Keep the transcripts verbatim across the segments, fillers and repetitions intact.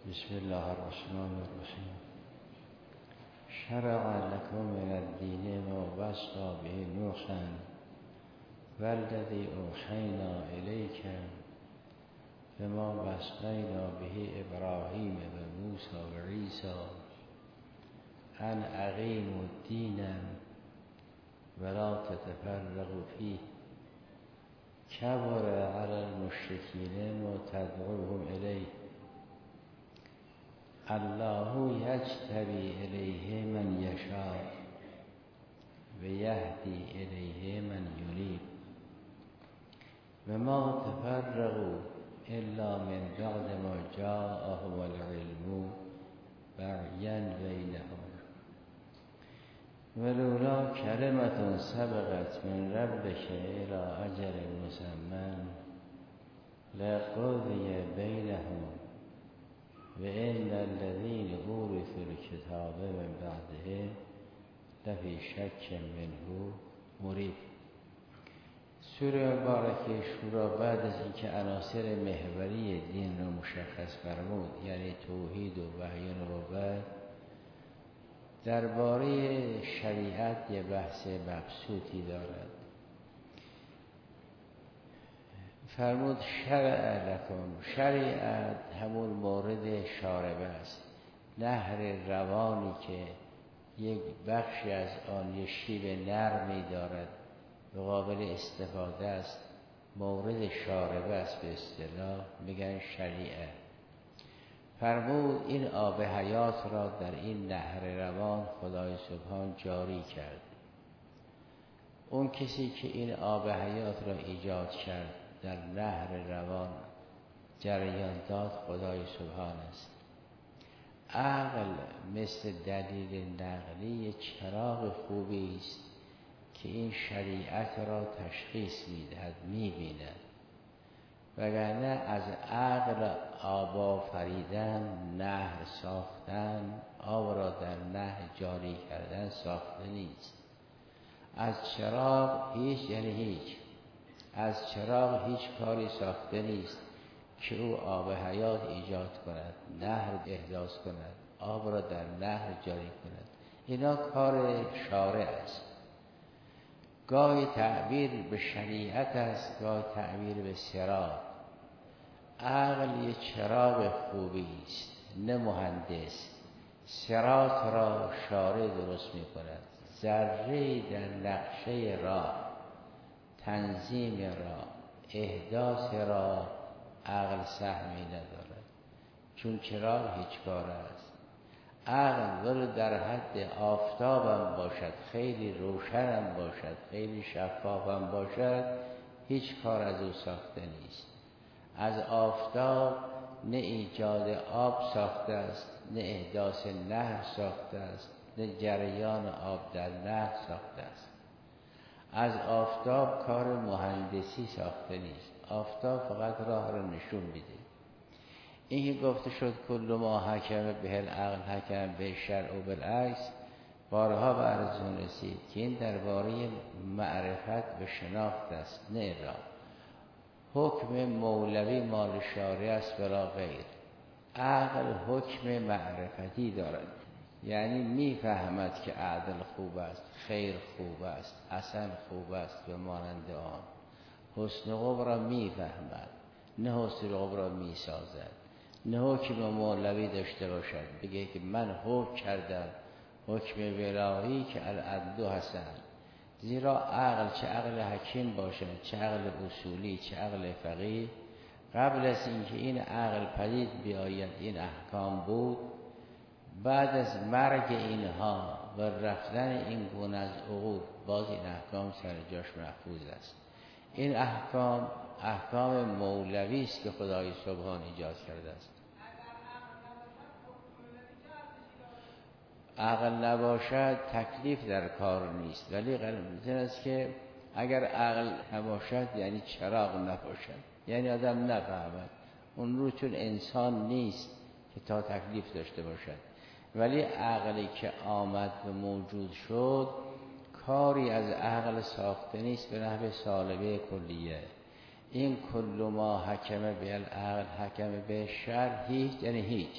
بسم الله الرحمن الرحیم. شرع لكم من الدین ما وصى به نوحا والذی اوحینا الیک بما وصینا به ابراهیم و موسی و عیسی ان اقیموا الدین ولا تتفرقوا فیه کبر علی المشرکین ما تدعوهم الیه الله یجتبی الیه من یشاء و یهدی الیه من ینیب و ما تفرقوا الا من بعد ما جاءهم العلم بغیا بینهم ولولا کلمة سبقت من ربک الی اجل مسمى لقضی بینهم و ان الذین اورثوا الکتاب من بعده لفی شک منه مریب. سوره مبارکه شورا بعد از اینکه عناصر محوری دین را مشخص فرمود، یعنی توحید و وحی و نبوت، درباره شریعت یه بحث مبسوطی دارد. فرمود شرع لکم، شریعت همون مورد شاربه است، نهر روانی که یک بخشی از آن یه شیب نرمی دارد و قابل استفاده است، مورد شاربه است، به اصطلاح میگن شریعه. فرمود این آب حیات را در این نهر روان خدای سبحان جاری کرد. اون کسی که این آب حیات را ایجاد کرد، در نهر روان جریان داد، خدای سبحان است. عقل مثل دلیل نقلی چراغ خوبی است که این شریعت را تشخیص میدهد، میبیند. وگرنه از عقل آب آفریدن، نهر ساختن، آب را در نهر جاری کردن ساخته نیست. از چراغ هیچ، یعنی هیچ از چراغ هیچ کاری ساخته نیست که او آب حیات ایجاد کند، نهر احداث کند، آب را در نهر جاری کند. اینا کار شارع است. گاهی تعبیر به شریعت است، گاهی تعبیر به صراط. عقل یک چراغ خوبی است، نه مهندس. صراط را شارع درست می کند. ذره در نقشه راه، تنظیم را، احداث را عقل سهمی ندارد، چون چراغ هیچ کار است. عقل ولو در حد آفتابم باشد، خیلی روشنم باشد، خیلی شفافم باشد، هیچ کار از او ساخته نیست. از آفتاب نه ایجاد آب ساخته است، نه احداث نهر ساخته است، نه جریان آب در نهر ساخته است. از آفتاب کار مهندسی ساخته نیست. آفتاب فقط راه را نشون میده. این که گفته شد کل ما حکم به العقل حکم به شرع و بالعکس، بارها به عرضون رسید که این درباره معرفت به شناخت است، نه را. حکم مولوی مال شارع است بلا غیر. عقل حکم معرفتی دارد، یعنی میفهمد که عدل خوب است، خیر خوب است، حسن خوب است و مانند آن. حسن خوب را میفهمد، نه حسن خوب را میسازد. نه حکم مولوی داشته باشد بگه که من حکم کردم حکم الهی که العدل حسن. زیرا عقل، چه عقل حکیم باشد، چه عقل اصولی، چه عقل فقیه، قبل از اینکه این عقل پدید بیاید این احکام بود. بعد از مرگ اینها و رفتن این گونه از عقول، باز این احکام سر جاش محفوظ است. این احکام احکام مولوی است که خدای سبحان ایجاد کرده است. عقل نباشد تکلیف در کار نیست، ولی قلمزن است که اگر عقل نباشد یعنی چراغ نباشد، یعنی آدم نفهمد. اون رو چون انسان نیست که تا تکلیف داشته باشد. ولی عقلی که آمد و موجود شد، کاری از عقل ساخته نیست به نحو سالبه کلیه. این کل ما حکم به العقل حکم به شرع، هیچ یعنی هیچ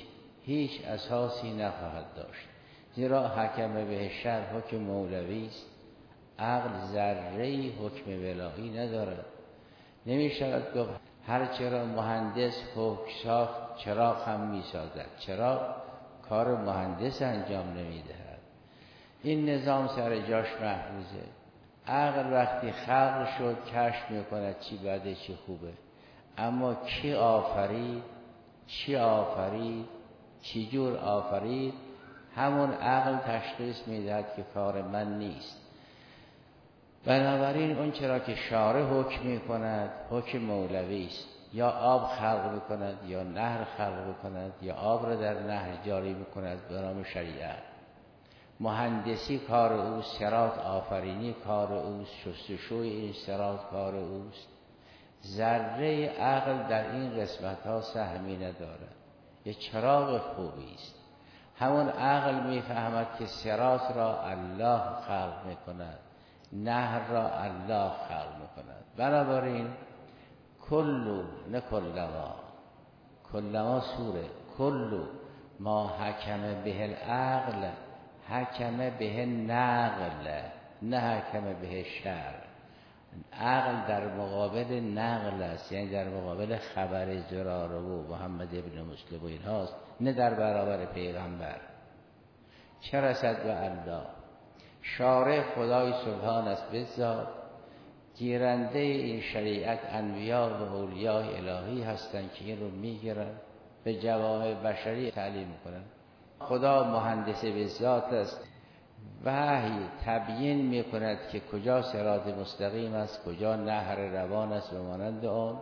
هیچ اساسی نخواهد داشت، زیرا حکم به شر حکم مولوی است. عقل ذره‌ای حکم ولایی ندارد. نمی شود گفت هر چرا مهندس حکم ساخت چراغ هم می سازد. چراغ کار مهندس انجام نمی دهد. این نظام سر جاش محفوظه. عقل وقتی خلق شد کشف می کند چی بده چی خوبه، اما کی آفرید، چی آفرید، چی جور آفرید، همون عقل تشخیص می دهد که کار من نیست. بنابراین اون چرا که شارع حکم می کند حکم مولوی است. یا آب خلق می کند یا نهر خلق می کند یا آب را در نهر جاری می کند به نام شریعت. مهندسی کار اوست، صراط آفرینی کار اوست، شستشوی این صراط کار اوست. ذره عقل در این قسمت ها سهمی ندارد. یه چراغ خوبی است. همون عقل میفهمد که صراط را الله خلق میکند، نهر را الله خلق میکند. بنابراین کلو نه کلما، کلما سوره کلو ما حکم به العقل حکم به نقل نه حکم به شر. عقل در مقابل نقل است، یعنی در مقابل خبر زراره و محمد ابن مسلم و این هاست، نه در برابر پیغمبر. چه رسد به الله؟ شارع خدای سبحان است بذات. گیرنده این شریعت انبیا و اولیاء الهی هستند که این رو میگیرن به جوامع بشری تعلیم میکنن. خدا مهندس بذات است. وحی تبیین میکند که کجا صراط مستقیم است، کجا نهر روان است و مانند آن.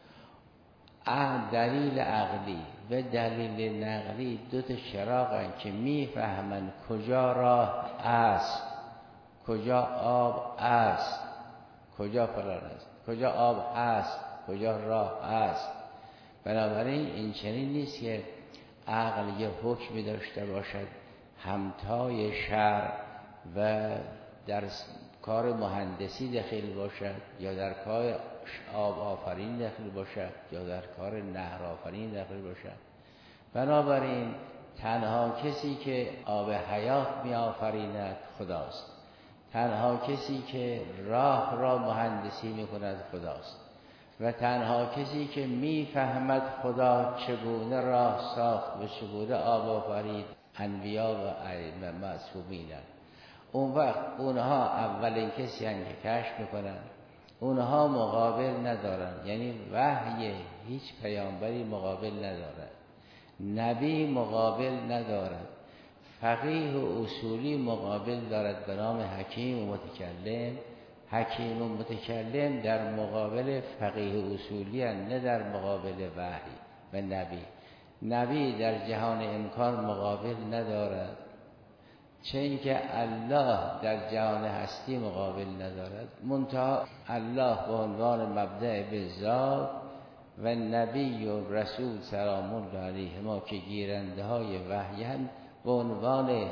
دلیل عقلی و دلیل نقلی دو تا چراغند که میفهمند کجا راه است، کجا آب است، کجا فلان است، کجا آب است، کجا راه است. بنابراین این چنین نیست که عقل یه حکمی داشته باشد همتای شرع و در کار مهندسی دخیل باشد یا در کار آب آفرین دخیل باشد یا در کار نهر آفرین دخیل باشد. بنابراین تنها کسی که آب حیات می آفریند خداست. تنها کسی که راه را مهندسی می کند خداست. و تنها کسی که می فهمد خدا چگونه راه ساخت و چگونه آب آفرید انبیا و ائمه معصومینند. اون وقت اونها اولین کسی هستند که کشف میکنن. اونها مقابل ندارن، یعنی وحی هیچ پیامبری مقابل ندارد، نبی مقابل ندارد، فقیه و اصولی مقابل دارد به نام حکیم و متکلم. حکیم و متکلم در مقابل فقیه و اصولی هستند، نه در مقابل وحی و نبی. نبی در جهان امکان مقابل ندارد، چه اینکه الله در جهان هستی مقابل ندارد. منتها الله به عنوان مبدأ بالذات و نبی و رسول سلام الله علیهما که گیرنده های وحی هم به عنوان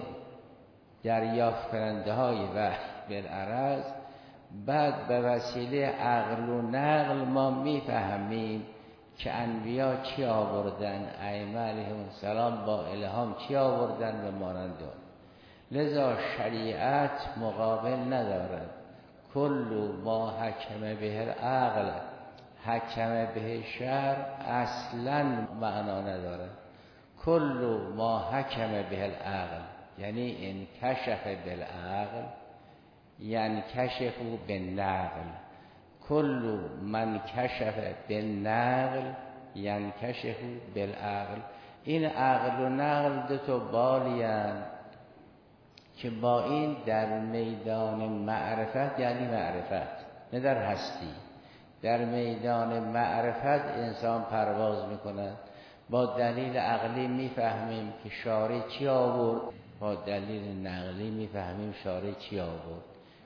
دریافت کننده های وحی بالعرض. بعد به وسیله عقل و نقل ما میفهمیم که انبیا چی آوردن، ائمه علیهم السلام با الهام چی آوردن و مانند آن. لذا شریعت مقابل ندارد. کل ما حکم به العقل حکم به شرع اصلا معنا ندارد. کل ما حکم به العقل یعنی این کشف بالعقل یعنی کشف بالنقل. کل من کشف بالنقل یعنی کشف بالعقل. این عقل و نقل دو تا بالی هستند که با این در میدان معرفت، یعنی معرفت نه در هستی، در میدان معرفت انسان پرواز میکند. با دلیل عقلی میفهمیم که شارع چی آورد، با دلیل نقلی میفهمیم شارع چی آورد.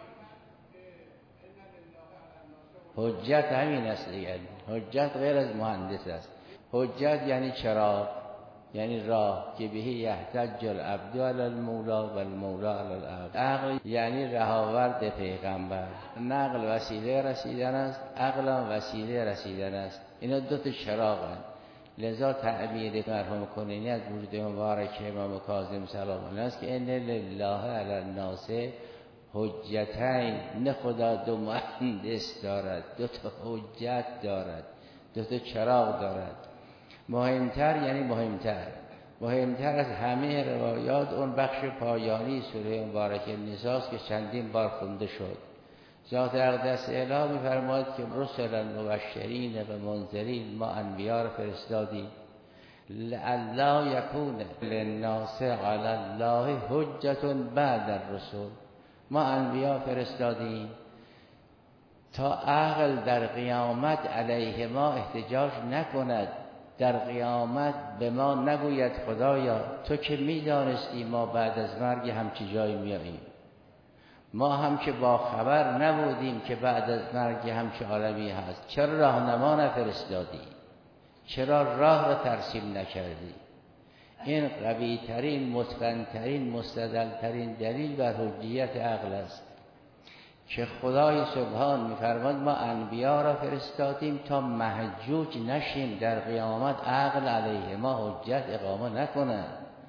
حجت همین است دیگر. حجت غیر از مهندس است. حجت یعنی چراغ، یعنی راه که بهی یحتج العبد علی المولا و المولا علی العبد. عقل یعنی رهاورد پیغمبر. نقل وسیله رسیدن است، عقل هم وسیله رسیدن است. اینا دو تا چراغند. لذا تعبیر مرحوم کنینی از وجود مبارک امام کاظم سلام الله است که ان لله علی الناس حجتین، نه خدا دو مهندس دارد، دو تا حجت دارد، دو تا چراغ دارد. مهمتر یعنی مهمتر مهمتر از همه روایات اون بخش پایانی سوره مبارک النساء است که چندین بار خونده شد. ذات اقدس اله می‌فرماید که رسلا مبشرین و منذرین، ما انبیا را فرستادیم لئلا یکون للناس علی الله حجة بعد الرسل. ما انبیا فرستادیم تا عقل در قیامت علیه ما احتجاج نکند، در قیامت به ما نگوید خدایا تو که میدانستی ما بعد از مرگ همچی جایی میاییم، ما هم که با خبر نبودیم که بعد از مرگ همچه عالمی هست، چرا راهنما نفرستادی؟ چرا راه را ترسیم نکردی؟ این قوی ترین، متقن ترین، مستدل ترین دلیل بر حجیت عقل است که خدای سبحان میفرماد ما انبیا را فرستادیم تا محجوج نشیم، در قیامت عقل علیه ما حجت اقامه نکنه.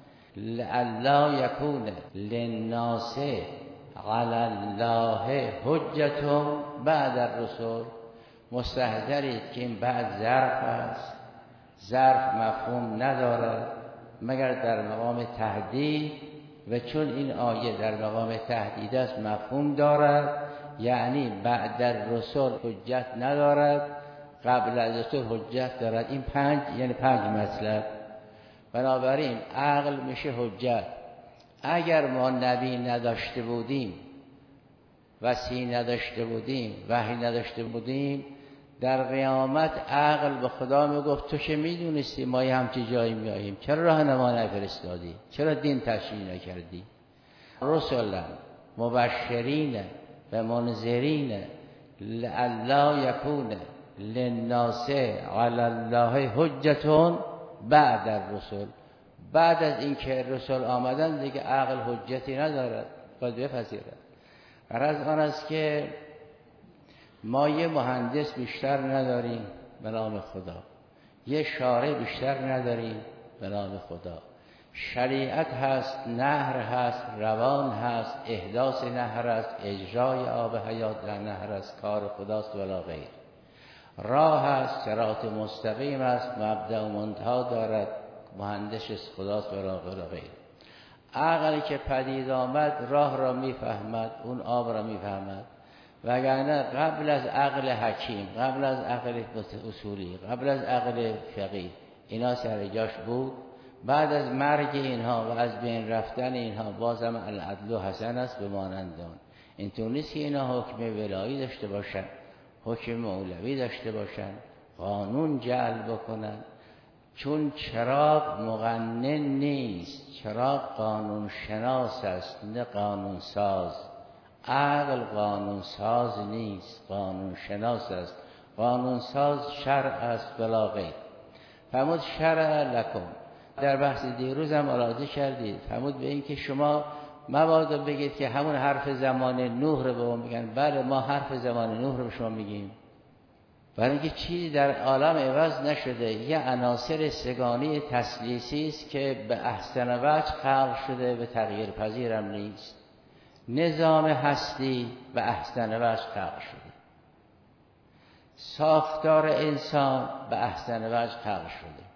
لئلا یکون للناس علی الله حجة بعد الرسل. مستحضرید که این بعد ظرف است، ظرف مفهوم ندارد مگر در مقام تهدید، و چون این آیه در مقام تهدید است مفهوم دارد، یعنی بعد الرسل حجت ندارد، قبل از رسول حجت دارد. این پنج یعنی پنج مطلب. بنابراین عقل میشه حجت. اگر ما نبی نداشته بودیم، وصی نداشته بودیم، وحی نداشته بودیم، در قیامت عقل به خدا میگفت تو که میدونستی ما یه همچی جایی میاییم، چرا راهنما نفرستادی؟ چرا دین تشریع نکردی؟ رسولا مبشرین و منذرین لئلا یکون للناس علی الله حجة بعد الرسل. بعد از اینکه رسول آمدن دیگه عقل حجتی ندارد، باید بپذیرد. غرض آن است که ما یه مهندس بیشتر نداریم به نام خدا، یه شارع بیشتر نداریم به نام خدا. شریعت هست، نهر هست، روان هست، احداث نهر است، اجرای آب حیات در نهر است، کار خداست ولا غیر. راه هست، صراط مستقیم است، مبدأ و منتها دارد، مهندس خداست ولا غیر. عقلی که پدید آمد راه را میفهمد، اون آب را میفهمد، وگرنه قبل از عقل حکیم، قبل از عقل اصولی، قبل از عقل فقیه اینا سر جاش بود. بعد از مرگ اینها و از بین رفتن اینها بازم العدل حسن است به مانندان. اینطور نیست که اینا حکم ولایی داشته باشن، حکم مولوی داشته باشن، قانون جعل بکنن، چون چراغ مقنن نیست، چراغ قانون شناس است نه قانون ساز. عقل قانون ساز نیست، قانون شناس است. قانون ساز شرع است بلا غیر. فرمود شرع لکم. در بحث دیروز هم علاوه کردید، فرمود به این که شما مبادا بگید که همون حرف زمان نوح رو به ما میگن. بله ما حرف زمان نوح رو به شما میگیم، برای اینکه چیزی در عالم عوض نشده. یه عناصر سگانی تسلیسی است که به احسن وجه خلق شده، به تغییر پذیرم نیست. نظام هستی به احسن وجه خلق شده، ساختار انسان به احسن وجه خلق شده،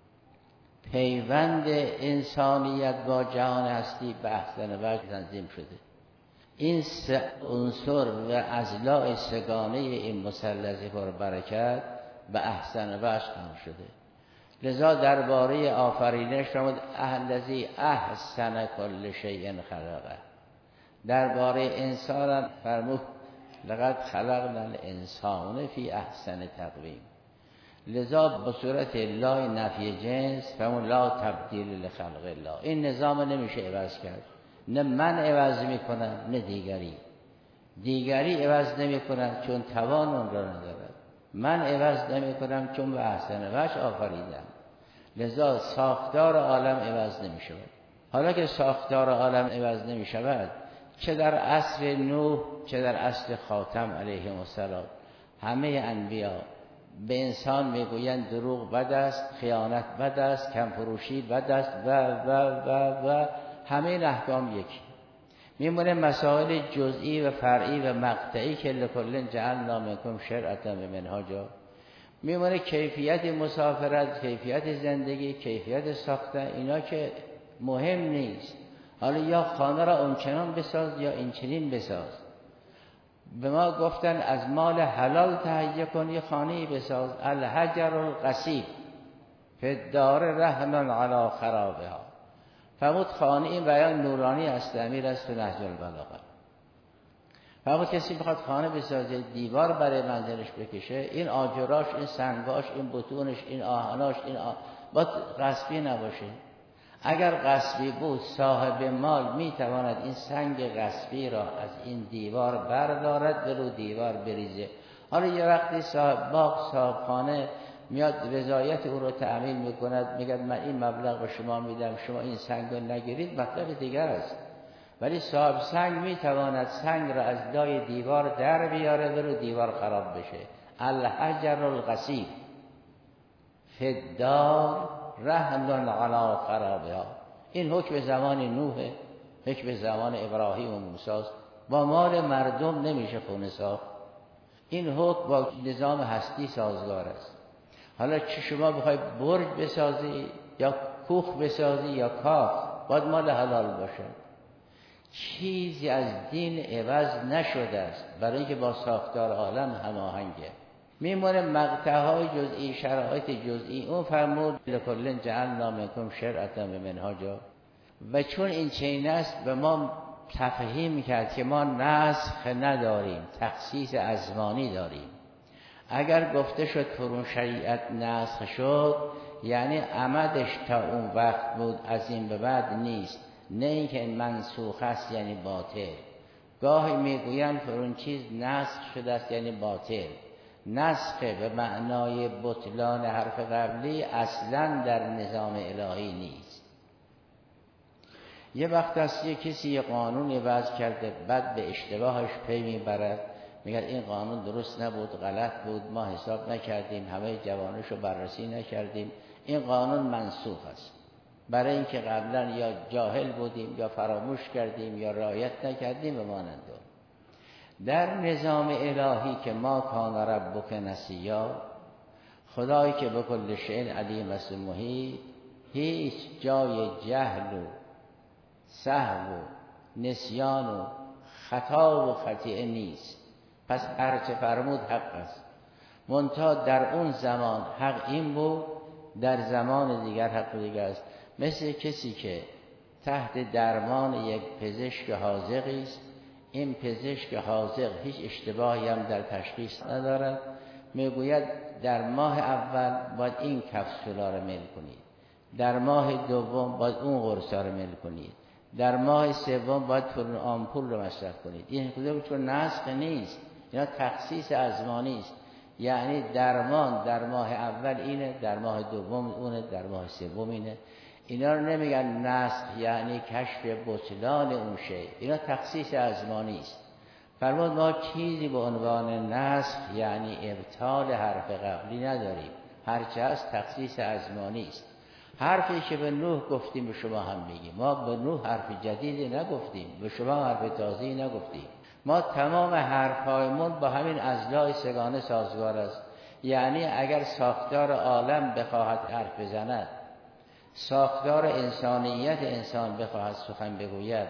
پیوند انسانیت با جهان هستی به احسن وجه تنظیم شده. این سه عنصر و اضلاع سگانه این مثلث پربرکت به احسن وجه خلق شده. لذا درباره آفرینش فرمود الذی احسن کل شیء خلقه. درباره انسان فرمود لقد خلقنا الانسان فی احسن تقویم. لذا به صورت لا نفی جنس فرمود لا تبدیل لخلق الله. این نظام نمیشه عوض کرد، نه من عوض میکنم نه دیگری. دیگری عوض نمیکنم چون توان اون را ندارد، من عوض نمیکنم چون به احسن وجه آفریدم. لذا ساختار عالم عوض نمیشود. حالا که ساختار عالم عوض نمیشود، چه در عصر نوح چه در عصر خاتم علیه السلام، همه انبیا به انسان میگویند دروغ بد است، خیانت بد است، کمفروشی بد است و و و و همه این احکام یکی. میمونه مسائل جزئی و فرعی و مقطعی که لکل جعلنا منکم شرعة و منهاجا. میمونه کیفیت مسافرت، کیفیت زندگی، کیفیت ساختن، اینا که مهم نیست. حالا یا خانه را اونچنان بساز یا اینچنین بساز. به ما گفتن از مال حلال تهیه کن، یه خانه‌ای بساز. الحجر القصیب فی الدار رهن علی خرابها. فرمود خانه، این بیان نورانی است، امیر است تو نهج البلاغه. فرمود کسی بخواد خانه بسازه، دیوار برای منزلش بکشه، این آجراش، این سنگاش، این بطونش، این آهناش، این آه... باید غصبی نباشه. اگر غصبی بود صاحب مال میتواند این سنگ غصبی را از این دیوار بردارد و رو دیوار بریزه. حالا یه وقتی صاحب باغ، صاحب خانه میاد رضایت او رو تأمین میکند، میگه من این مبلغ به شما میدم، شما این سنگ رو نگیرید، مطلب دیگر است. ولی صاحب سنگ میتواند سنگ را از لای دیوار در بیاره و رو دیوار خراب بشه. الحجر القصیب فی الدار رهن علی خرابها. این حکم زمان نوح، حکم زمان ابراهیم و موسی است. با مال مردم نمیشه خونه ساخت. این حکم با نظام هستی سازگار است. حالا چه شما بخوای برج بسازی یا کوخ بسازی یا کاخ، باید مال حلال باشه. چیزی از دین عوض نشده است، برای اینکه با ساختار عالم هماهنگه. میمونه مقطع‌های جزئی، شرایط جزئی. اون فرمود لکل جعلنا منکم شرعة و منهاجا. و چون این چنین است به ما تفهیم کرد که ما نسخ نداریم، تخصیص ازمانی داریم. اگر گفته شد فرون شریعت نسخ شد، یعنی عمدش تا اون وقت بود، از این به بعد نیست. نه اینکه منسوخ است یعنی باطل. گاهی میگویند فرون چیز نسخ شده است یعنی باطل. نسخ به معنای بطلان حرف قبلی اصلا در نظام الهی نیست. یه وقت است یه کسی یه قانونی وضع کرده، بعد به اشتباهش پی میبرد، میگه این قانون درست نبود، غلط بود، ما حساب نکردیم، همه جوانشو بررسی نکردیم، این قانون منسوخ است. برای اینکه قبلا یا جاهل بودیم یا فراموش کردیم یا رعایت نکردیم و مانند. در نظام الهی که ما کان ربک نسیا، خدایی که به کل شیء علیم است محیط، هیچ جای جهل و سهو و نسیان و خطا و خطیئه نیست. پس هرچه فرمود حق است. منتها در اون زمان حق این بود، در زمان دیگر حق دیگر است. مثل کسی که تحت درمان یک پزشک حاذقی است، این پزشک حاذق هیچ اشتباهی هم در تشخیص ندارد، میگوید در ماه اول باید این کپسولا رو میل کنید، در ماه دوم باید اون قرصا رو میل کنید، در ماه سوم باید فرون آمپول رو مصرف کنید. این کدوم چون نسخ نیست، اینا تخصیص ازمانی است. یعنی درمان در ماه اول اینه، در ماه دوم اونه، در ماه سوم اینه. اینا رو نمیگن نسخ یعنی کشف بطلان اون شی، اینا تخصیص ازمانی است. فرمود ما چیزی به عنوان نسخ یعنی ابطال حرف قبلی نداریم، هرچه هست تخصیص ازمانی است. حرفی که به نوح گفتیم به شما هم میگیم. ما به نوح حرف جدیدی نگفتیم، به شما حرف تازه‌ای نگفتیم. ما تمام حرف‌هایمون با همین اضلاع سگانه سازگار است. یعنی اگر ساختار عالم بخواهد حرف بزند، ساختار انسانیت انسان بخواهد سخن بگوید،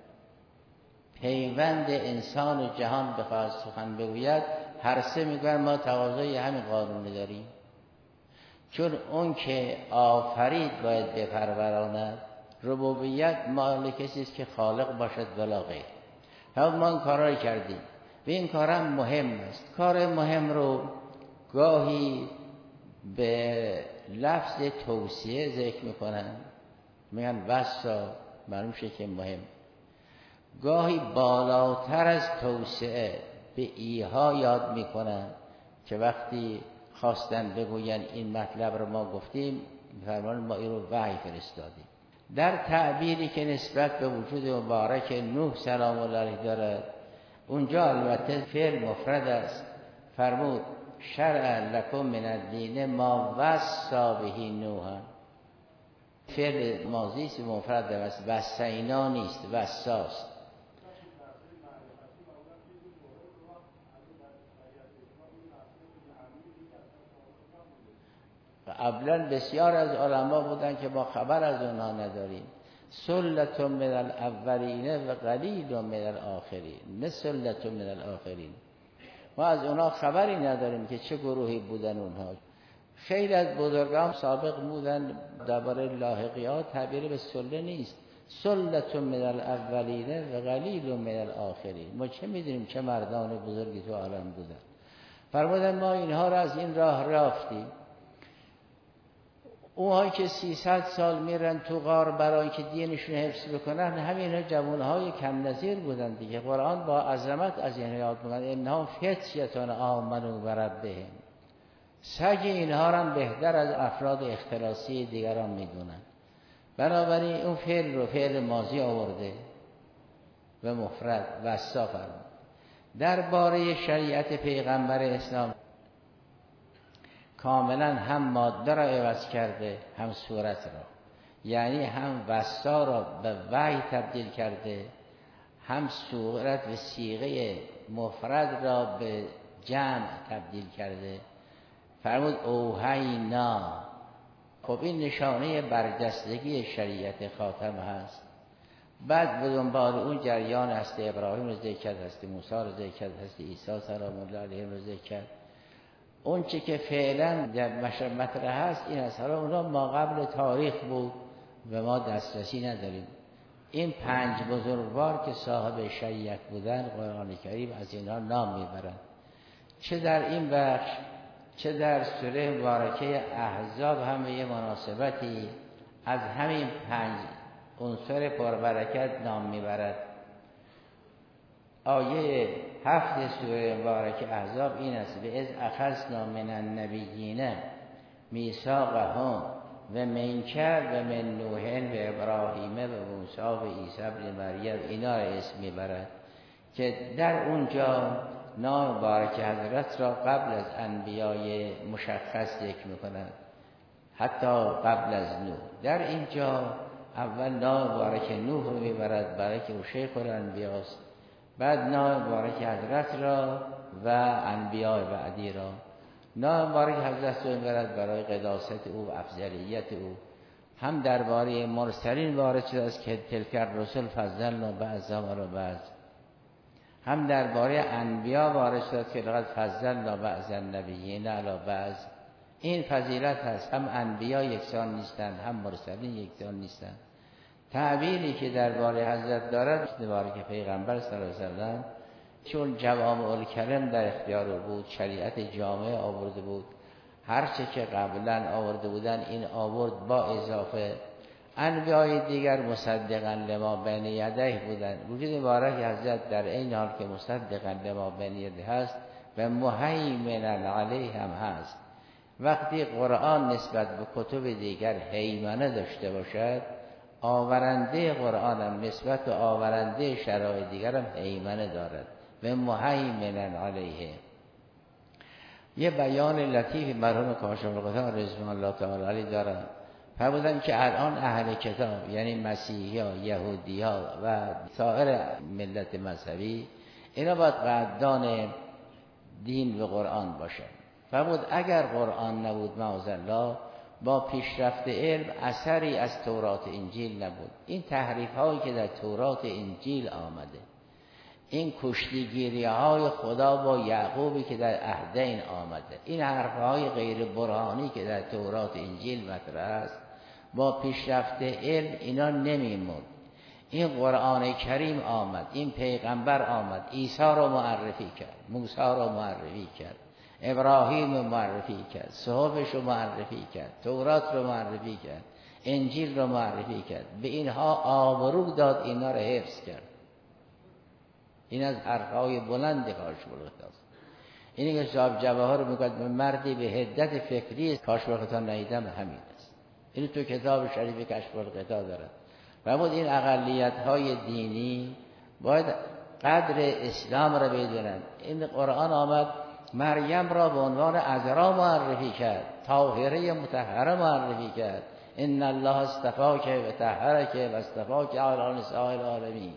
پیوند انسان و جهان بخواهد سخن بگوید، هر سه میگوید ما تقاضای همین قانون داریم. چون اون که آفرید باید بپروراند، ربوبیت مال کسی است که خالق باشد ولا غیر. هم ما این کارا رو کردیم و این کارم مهم است. کار مهم رو گاهی به لفظ توصیه ذکر میکنن، میگن واسا، معلوم شه که مهم. گاهی بالاتر از توصیه به ایها یاد میکنن که وقتی خواستن بگوین این مطلب رو ما گفتیم، فرمان ما این رو وحی فرستادیم. در تعبیری که نسبت به وجود مبارک نوح سلام الله علیه دارد، اونجا البته فعل مفرد است. فرمود شرع لکم من الدین ما وصا به نوح. فعل ماضی است مفرد است، وصینا نیست، وصاست. قبلا بسیار از علما بودن که ما خبر از اونها نداریم. سلة من الاولین و قلیل من الاخرین، نه سلة من الاخرین. ما از اونها خبری نداریم که چه گروهی بودن اونها. خیلی از بزرگان سابق بودن درباره لاحقیات تعبیر به سله نیست. سلة من الاولین و قلیل من الاخرین. ما چه میدونیم چه مردان بزرگی تو عالم بودن. فرمودن ما اینها را از این راه رفتیم. اونهایی که سیصد سال میرن تو غار برای که دینشون حفظ بکنن، همین ها جوانهای کم نظیر بودن دیگه. قرآن با عظمت از این یاد میکنه انها فتیتون آمنوا بربهم. سگ اینها را بهتر از افراد اختلاسی دیگران میدونن. بنابراین اون فعل رو فعل ماضی آورده و مفرد وصا فرمود. درباره شریعت پیغمبر اسلام کاملا هم ماده را عوض کرده هم صورت را، یعنی هم وصا را به وحی تبدیل کرده، هم صورت و صیغه مفرد را به جمع تبدیل کرده. فرمود اوحینا. خب این نشانه برجستگی شریعت خاتم هست. بعد به دنبال اون جریان هست ابراهیم رو ذکر کرد، هست موسی رو ذکر کرد، هست عیسی سلام الله علیه رو ذکر کرد. اون چی که فعلا در مطرح هست این است. حالا اونا ما قبل تاریخ بود و ما دسترسی نداریم. این پنج بزرگوار که صاحب شریعت بودن قرآن کریم از اینها نام میبرند. چه در این بخش چه در سوره مبارکه احزاب هم به یه مناسبتی از همین پنج عنصر پربرکت نام میبرد. آیه هفت سوره مبارکه احزاب این است: به از اخذنا من النبیین میثاقهم و منک و من نوح و ابراهیم و موسی و عیسی ابن مریم. اینا را اسم میبرد که در اونجا نام مبارک حضرت را قبل از انبیای مشخص ذکر میکنند، حتی قبل از نوح. در اینجا اول نام مبارک نوح رو میبرد برای که او شیخ الانبیاست، بعد نام مبارک حضرت را و انبیاء بعدی را. نام مبارک حضرت رو میبرد برای قداست او و افضلیت او. هم درباره مرسلین وارد شده است که تلک الرسل فضلنا بعضهم علی بعض. هم درباره انبیا وارد شده است که لقد فضلنا بعض النبیین علی بعض. این فضیلت هست، هم انبیا یکسان نیستند هم مرسلین یکسان نیستند. تعبیری که درباره حضرت دارد درباره که پیغمبر صلی الله علیه و سلم چون جوامع الکلم در اختیار بود، شریعت جامع آورده بود، هر چه که قبلا آورده بودن این آورد با اضافه. انبیای دیگر مصدقاً لما بین یدیه بودن. وجود مبارک حضرت در این حال که مصدقاً لما بین یدیه هست و مهیمناً علیه هم هست. وقتی قرآن نسبت به کتب دیگر هیمنه داشته باشد، آورنده قرآن هم نسبت به آورنده شرایع دیگر هم هیمنه دارد و مهیمناً علیه. یه بیان لطیف مرحوم کاشف الغطا رضوان الله تعالی علیه دارن. فرمودن که الان اهل کتاب یعنی مسیحی ها، یهودی ها و سایر ملت مذهبی اینا باید قدردان دین و قرآن باشن. فرمود اگر قرآن نبود معاذالله با پیشرفت علم اثری از تورات انجیل نبود. این تحریف هایی که در تورات انجیل آمده، این کشتیگیری های خدا با یعقوبی که در عهدین آمده، این حرف های غیر برهانی که در تورات انجیل مطرح است، با پیشرفت علم اینا نمیموند. این قرآن کریم آمد، این پیغمبر آمد، عیسی رو معرفی کرد، موسی رو معرفی کرد، ابراهیم رو معرفی کرد، صحابش رو معرفی کرد، تورات رو معرفی کرد، انجیل رو معرفی کرد. به اینها آبرو داد، اینا رو حفظ کرد. این از حرفهای بلند کاشف الغطا است. اینی که صاحب جواهر رو میگوید مردی به حدت فکری کاشف الغطا ندیدم همین است. این تو کتاب شریف کاشف الغطا دارد. فرمود این اقلیت های دینی باید قدر اسلام را بدونن. این قرآن آمد مریم را به عنوان عذرا معرفی کرد، طاهره مطهره معرفی کرد. ان الله اصطفاک و طهرک و اصطفاک علی نساء العالمین.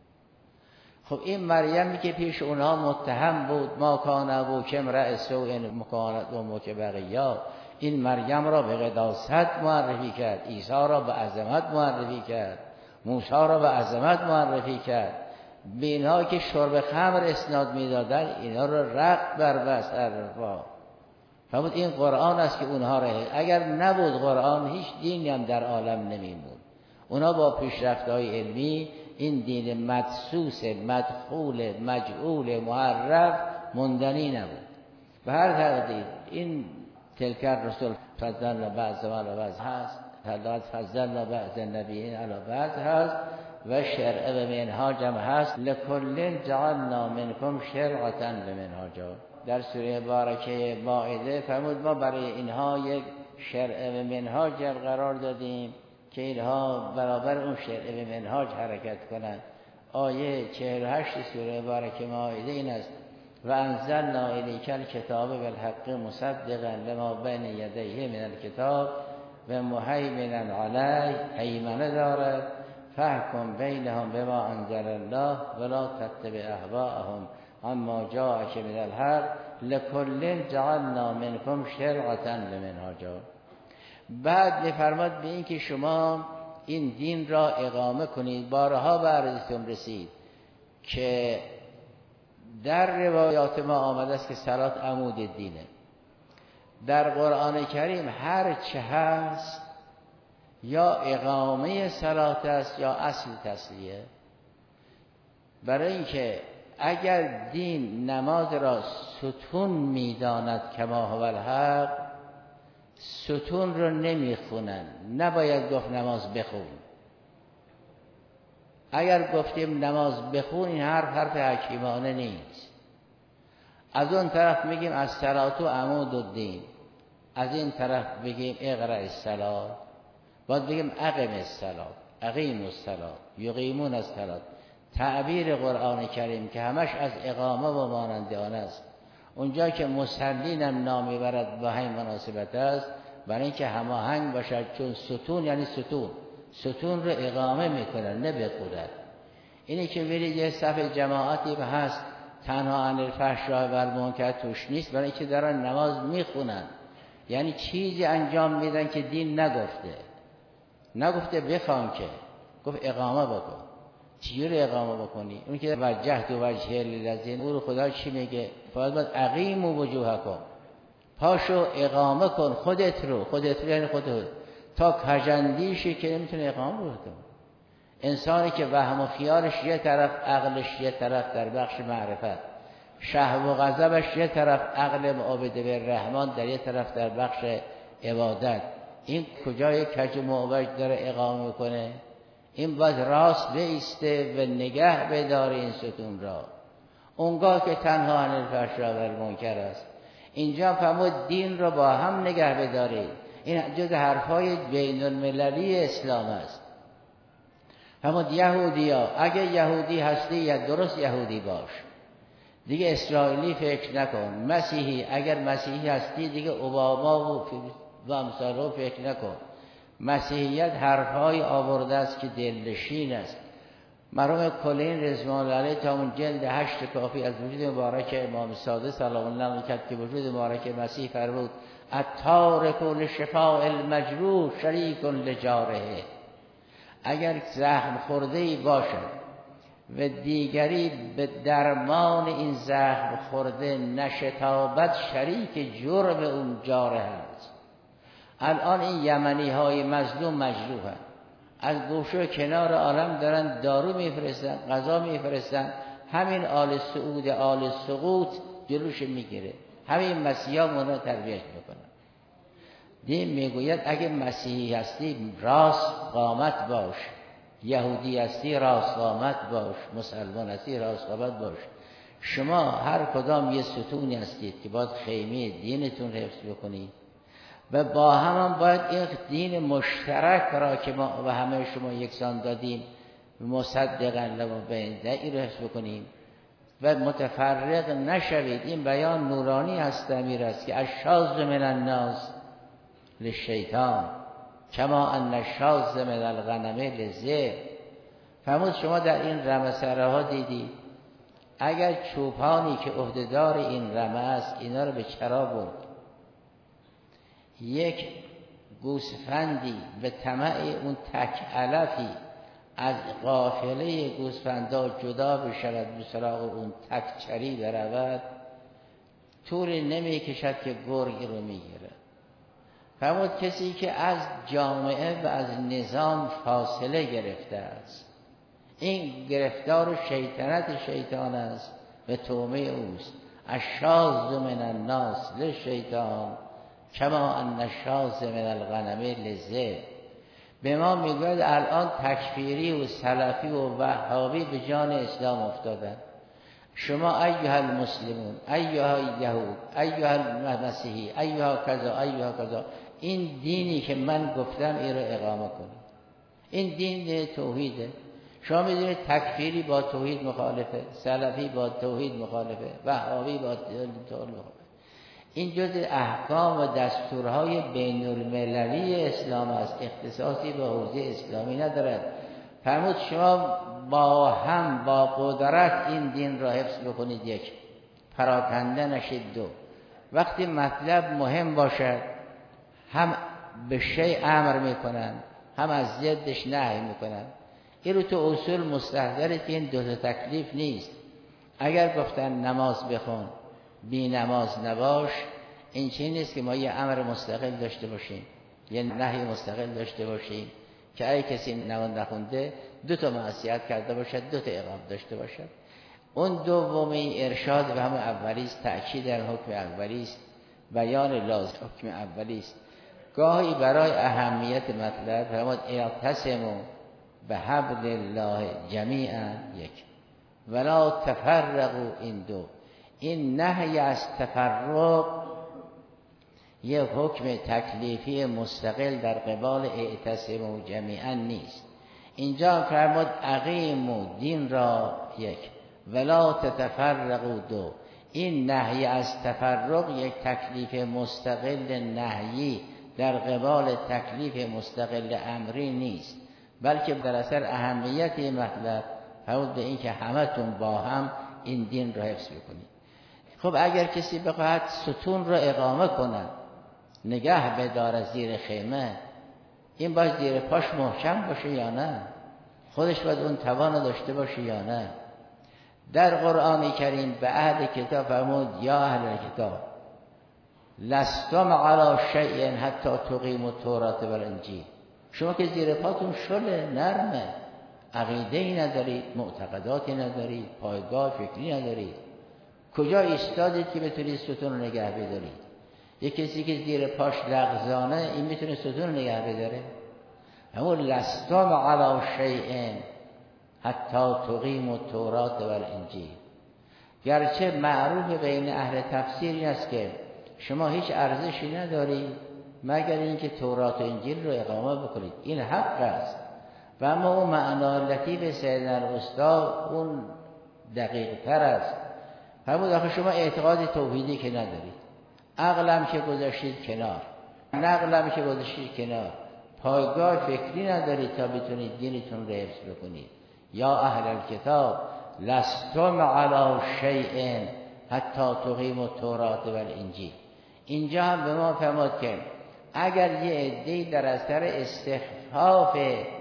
خب این مریمی که پیش اونها متهم بود، ما کان ابوک امرأ سوء مکانت امک بغیا، این مریم را به قداست معرفی کرد، عیسی را به عظمت معرفی کرد، موسی را به عظمت معرفی کرد. به اینها که شرب خمر اسناد میدادن، اینا را رق بر بست عرفا. فرمود این قرآن است که اونها را، اگر نبود قرآن هیچ دینی هم در عالم نمیمون. اونا با پیشرفت‌های علمی این دین مدسوس، مدخول، مجعول، محرف مندنی نبود. به هر تقدیر این تلک الرسل فضلنا بعضهم علی بعض هست، فضلنا بعض النبیین علی بعض هست و شرع و منهاج هم هست. لکل جعلنا منکم شرعة و منهاجا. در سوره مبارکه مائده فرمود ما برای اینها یک شرع و منهاج قرار دادیم که اینها برابر اون شرع و منهاج حرکت کنند. آیه چهل و هشت سوره مبارکه مائده این است: و انزلنا الیک الکتاب بالحق مصدقا لما بین یدیه من الکتاب و مهیمنا علیه، هیمنه دارد. فاحکم بینهم بما انزل الله ولا تتبع اهواءهم اما جاءک من الحق لکل جعلنا منکم شرعة و منهاجا. بعد می‌فرماد به این که شما این دین را اقامه کنید. بارها به عرضتون رسید که در روایات ما آمده است که صلات عمود دینه. در قرآن کریم هر چه هست یا اقامه صلات است یا اصل تسلیه. برای اینکه اگر دین نماز را ستون میداند کما هو الحق، ستون رو نمیخونن. نباید گفت نماز بخون. اگر گفتیم نماز بخون، این حرف حرف حکیمانه نیست. از اون طرف میگیم از صلات و عمود الدین، از این طرف بگیم اقرأ الصلاة، باید بگیم اقم الصلاة، اقیم الصلاة، یقیمون الصلاة. تعبیر قرآن کریم که همش از اقامه و مانند آن است. اونجا که مسلین هم نامی برد با همین مناسبت است، برای اینکه هماهنگ باشد. چون ستون یعنی ستون، ستون رو اقامه میکنن نه بخونن. اینی که میرید یه صف جماعتی هست تنها عن الفحشاء و المنکر توش نیست، برای اینکه دارن نماز میخونن، یعنی چیزی انجام میدن که دین نگفته. نگفته بخوان، که گفت اقامه بکن. چجوری اقامه بکنی؟ اون که وجهت وجهه للذین، او رو خدا چی میگه؟ باید باید اقیموا وجوهکم، پاشو اقامه کن خودت رو. خودت رو یعنی خودت، تا کجندیشی که نمیتونه اقامه بکنه. انسانی که وهم و خیالش یه طرف، عقلش یه طرف در بخش معرفت، شهو و غضبش یه طرف، عقل معابد به رحمان در یه طرف در بخش عبادت، این کجای کج و معوج داره اقامه میکنه؟ این باید راست بایسته و نگه بداره این ستون را. اونگاه که تنها عن الفحشاء و المنکر است. اینجا فرمود دین را با هم نگه بدارید. این جز حرفای بین المللی اسلام است. فرمود یهودی ها، اگه یهودی هستی یا درست یهودی باش، دیگه اسرائیلی فکر نکن. مسیحی، اگر مسیحی هستی دیگه اوباما و و امثالو فکر نکن. مسیحیت حرفهای آورده است که دلنشین است. مرحوم کلین رضوان الله علیه تا اون جلد هشت کافی از وجود مبارک امام صادق سلام الله علیه کرد که وجود مبارک مسیح فرمود التارک لشفاء المجروح شریک لجاره. اگر زخم خورده باشد و دیگری به درمان این زخم خورده نشتابد، شریک جرم اون جاره هست. الان این یمنی های مظلوم مجروح هست، از گوشه کنار عالم دارن دارو میفرستن، غذا میفرستن. همین آل سعود آل سقوط جلوش میگیره. همین مسیحا اونا تربیت میکنن. دین میگوید اگه مسیحی هستی راست قامت باش، یهودی هستی راست قامت باش، مسلمان هستی راست قامت باش. شما هر کدام یه ستونی هستید که باید خیمه دینتون حفظ بکنید و با هم باید این دین مشترک را که ما و همه شما یکسان دادیم مصدقاً لما بین این رو حفظ بکنیم. و متفرق نشوید. این بیان نورانی هست امیر است که الشاذ من الناس للشیطان کما ان الشاذ من الغنم للذئب. فرمود شما در این رمسره ها دیدید اگر چوپانی که عهدهدار این رمه است اینا رو به چرا برد، یک گوسفندی به طمع اون تک علفی از قافله گوسفندا جدا بشود به سراغ اون تک چری برود، طوری نمی کشد که گرگ رو میگیره. فرمود کسی که از جامعه و از نظام فاصله گرفته است، این گرفتار شیطنت شیطان است و تومه اوست. الشاذ من الناس للشیطان کما ان الشاذ من الغنم للذئب. به ما میگوید الان تکفیری و سلفی و وهابی به جان اسلام افتادن. شما ایها المسلمون، ایها یهود، ایها المسیحی، ایها کذا، ایها کذا، این دینی که من گفتم این رو اقامه کنید. این دین توحیده. شما میدونید تکفیری با توحید مخالفه، سلفی با توحید مخالفه، وهابی با توحید مخالفه. این جز احکام و دستورهای بین المللی اسلام است، اختصاصی به حوزه اسلامی ندارد. فرمود شما با هم با قدرت این دین را حفظ بکنید، یک پراکنده نشید. دو وقتی مطلب مهم باشد هم به شیء امر میکنن هم از ضدش نهی میکنن. این رو تو اصول مستحضرید که این دو تا تکلیف نیست. اگر گفتن نماز بخون بی نماز نباش، این چیزی نیست که ما یه امر مستقل داشته باشیم یه نهی مستقل داشته باشیم که اگه کسی نماز نخونده دو تا معصیت کرده باشد، دو تا اقامت داشته باشد. اون دومی ارشاد و هم اولی است، تأکید در حکم اولی است، بیان لازم حکم اولی است. گاهی برای اهمیت مطلب فرمود اعتصموا بحبل الله جمیعا، یک ولا تفرقوا. این دو، این نهی از تفرق یک حکم تکلیفی مستقل در قبال اعتصموا جمیعا نیست. اینجا فرمود اقیموا دین را، یک ولا تتفرقوا. دو، این نهی از تفرق یک تکلیف مستقل نهیی در قبال تکلیف مستقل امری نیست، بلکه در اثر اهمیت این مطلب فرمود به این که همتون با هم این دین را حفظ بکنید. خب اگر کسی بخواهد ستون را اقامه کند، نگه بداره زیر خیمه، این باید زیر پاش محکم باشه یا نه؟ خودش باید اون توان داشته باشه یا نه؟ در قرآن کریم به اهل کتاب فرمود یا اهل کتاب لستم علی شیء حتی تقیموا التوراة والانجیل. شما که زیر پاتون شله نرمه، عقیده‌ای ندارید، معتقداتی ندارید، پایگاه فکری ندارید، کجا ایستادید که بتونید ستون رو نگه بدارید؟ یک کسی که زیر پاش لغزانه این میتونه ستون رو نگه بداره؟ همون لستم علی شیء حتی تقیموا التوراة والانجیل. گرچه معروف بین اهل تفسیر این است که شما هیچ ارزشی ندارید مگر اینکه تورات و انجیل رو اقامه بکنید، این حق است. و اما اون معنا لطیف سیدنا الاستاد اون دقیق تر است. فرمود آخه شما اعتقاد توحیدی که ندارید، عقلم که گذاشتید کنار، نقلم که گذاشتید کنار، پایگاه فکری ندارید تا بتونید دینتون رو حفظ بکنید. یا اهل الکتاب لستم علی شیء حتی تقیموا التوراة والانجیل. اینجا هم به ما فرمود که اگر یه عده‌ای در اثر استخفاف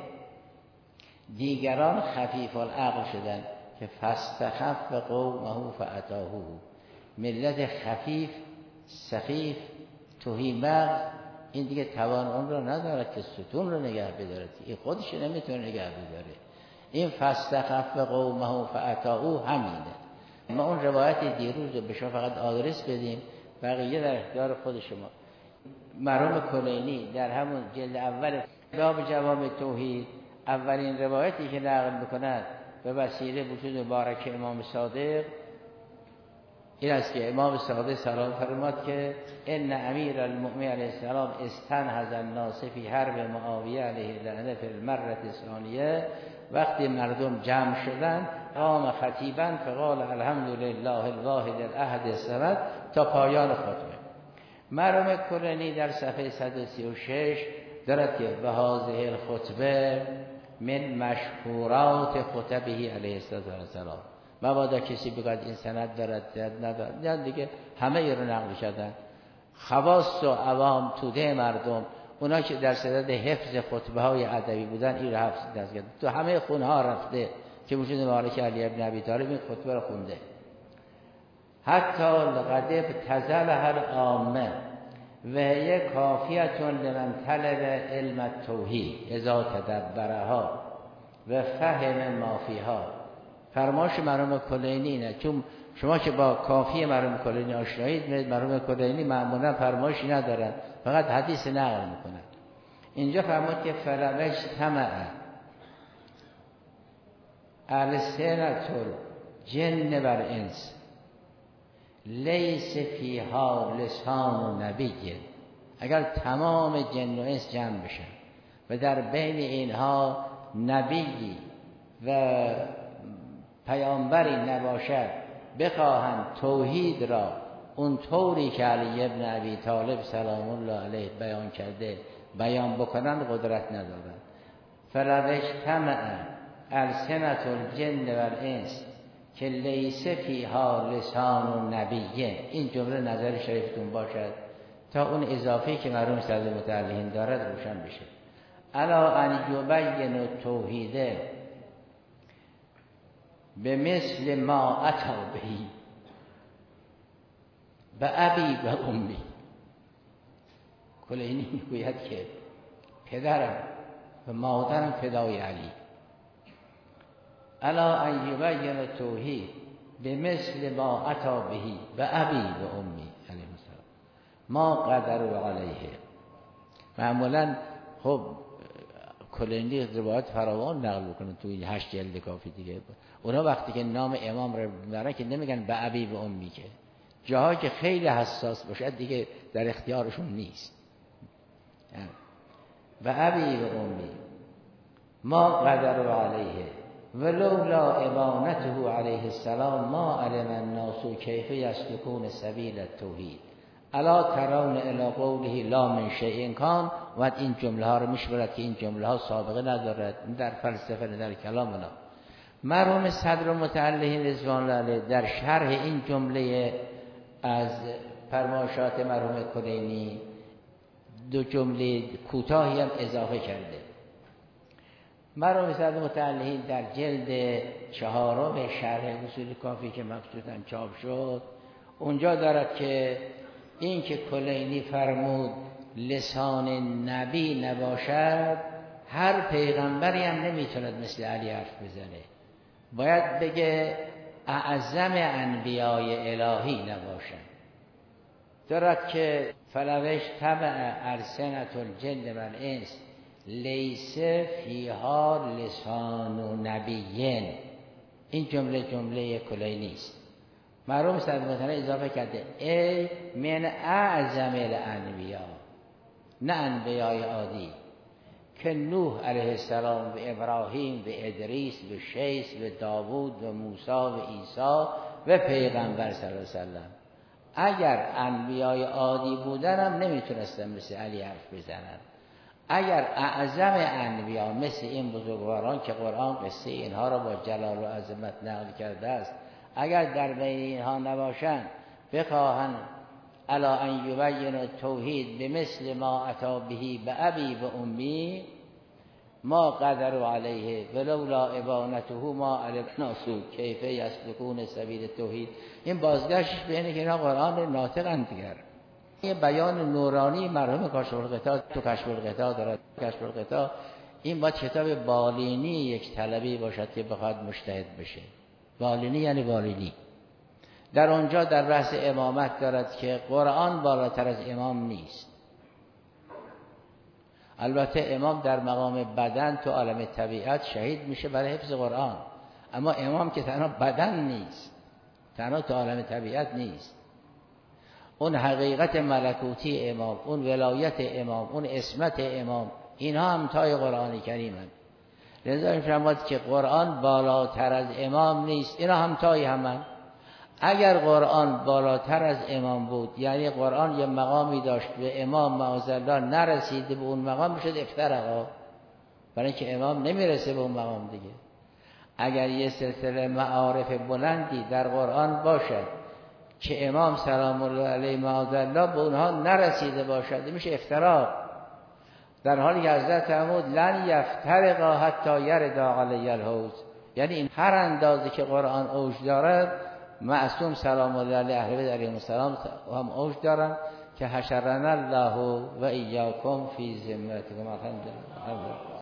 دیگران خفیف العقل شدن که فاستخف قومه فاتاهوه، ملت خفیف سخیف توهیمغز این دیگه توان اون رو ندارد که ستون رو نگه بدارد، این خودش نمیتونه نگه بداره. این فاستخف قومه فاتاهوه همینه. ما اون روایت دیروز رو به شما فقط آدرس بدیم، بقیه در اختیار خود شما. مرحوم کلینی در همون جلد اول باب جوامع توحید اولین روایتی که نقل میکند به وسیله وجود مبارک امام صادق این است که امام صادق سلام فرمود که ان امیر المؤمنین علیه السلام استنهض الناس فی حرب معاویه علیه اللعنه فی المره الثانیه. وقتی مردم جمع شدن قام خطیبا فقال الحمد لله الواحد الاحد الصمد تا پایان خطبه. مرحوم کلینی در صفحه صد و سی و شش دارد که به هذه الخطبه من مشهورات خطبه علیه السلام. مبادا کسی بگوید این سند دارد ندارد، یعنی دیگه همه رو نقل شدن. خواص و عوام، توده مردم، اونا که در صدد حفظ خطبه های ادبی بودن این رو حفظ دست کرد. تو همه خونه ها رفته که وجود مالک علی ابن ابی طالب این خطبه رو خونده. حتی لقد ابتذل هر عامه و هی کافیتون لمن طلب علم التوحید اذا تدبرها و فهم ما فیها. فرمایش مرحوم کلینی اینه، چون شما که با کافی مرحوم کلینی آشنایید، مرحوم کلینی معمولا فرمایشی ندارن، فقط حدیث نقل میکنن. اینجا فرمود که فلوج تمع السنة الجن والانس لیس فیها لسان نبی. اگر تمام جن و انس جمع بشن و در بین اینها نبی و پیامبری نباشد، بخواهند توحید را اون طوری که علی ابن ابی طالب سلام الله علیه بیان کرده بیان بکنند قدرت ندارند. فلو اجتمع السنة الجن والانس که لیس فیها لسان نبیه. این جمله نظر شریفتون باشد تا اون اضافی که مرحوم صدر متعلقین دارد روشن بشه. الا ان یبین التوحید به مثل ما اتا بهی به ابی و امی. کلینی میگوید که پدرم و مادرم فدای علی. الا ان یبین التوحید به مثل ما اتا بهی به ابی و امی علیه السلام ما قدروا علیه. معمولا خب کلینی روایت فراوان نقل بکنه توی هشت جلد کافی دیگه. اونا وقتی که نام امام رو میبرن که نمیگن به ابی و امی، که جاهایی که خیلی حساس باشه دیگه در اختیارشون نیست. به ابی و امی ما قدروا علیه ولولا امانته علیه السلام ما علم الناس کیف یسلکون سبیل التوحید الا ترون الی قوله لا من شیء کان. و این جمله ها رو میشورد که این جمله ها سابقه ندارد در فلسفه در کلام اونا. مرحوم صدر متعلقین رضوان الله علیه در شرح این جمله از فرمایشات مرحوم کلینی دو جمله کوتاهی هم اضافه کرده. مرحوم صدر متعلقین در جلد چهارم شرح اصول کافی که مخصوصا چاپ شد اونجا دارد که این که کلینی فرمود لسان نبی نباشد، هر پیغمبری هم نمیتوند مثل علی حرف بزنه، باید بگه اعظم انبیای الهی نباشد. دارد که فلوش تبع السنة الجن والانس لیس فیها لسان نبیین. این جمله جمله کلینی است. مرحوم صدر متعلقین اضافه کرده ای من اعظم الانبیا، نه انبیای عادی که نوح علیه السلام و ابراهیم و ادریس و شیس و داوود و موسی و عیسی و پیغمبر صلی الله علیه وسلم. اگر انبیای عادی بودن هم نمیتونستن مثل علی حرف بزنن. اگر اعظم انبیا مثل این بزرگواران که قرآن قصه اینها را با جلال و عظمت نقل کرده است، اگر در بین اینها نباشند بخواهند الا ان یبین التوحید بمثل ما اتا بهی به ابی و امی ما قدروا علیه ولولا ابانته ما علی الناس کیف یسلکون سبیل التوحید. این بازگشتش به اینه که اینا قرآن ناطقند دیگر. این بیان نورانی مرحوم کاشف الغطا تو کشف الغطا دارد. کشف الغطا این باید کتاب بالینی یک طلبی باشد که بخواد مجتهد بشه. بالینی یعنی بالینی. در اونجا در بحث امامت دارد که قرآن بالاتر از امام نیست. البته امام در مقام بدن تو عالم طبیعت شهید میشه برای حفظ قرآن، اما امام که تنها بدن نیست، تنها تو عالم طبیعت نیست. اون حقیقت ملکوتی امام، اون ولایت امام، اون عصمت امام، اینها هم تای قرآن کریم هست. لذا میفرماد که قرآن بالاتر از امام نیست. اینا همتای همن. اگر قرآن بالاتر از امام بود، یعنی قرآن یه مقامی داشت به امام معاذالله نرسیده به اون مقام، میشد افترقا، برای اینکه امام نمیرسه به اون مقام دیگه. اگر یه سلسله معارف بلندی در قرآن باشد که امام سلام الله علیه معاذالله به اونها نرسیده باشد، میشه افتراق. در حالی که حضرت فرمود لن یفترقا حتی یردا علی الحوض، یعنی این هر اندازه که قرآن اوج دارد، معصوم سلام الله علیه علیه السلام هم اوج دارن که حشرنا الله و ایاکم فی ذمتکم. الحمدلله.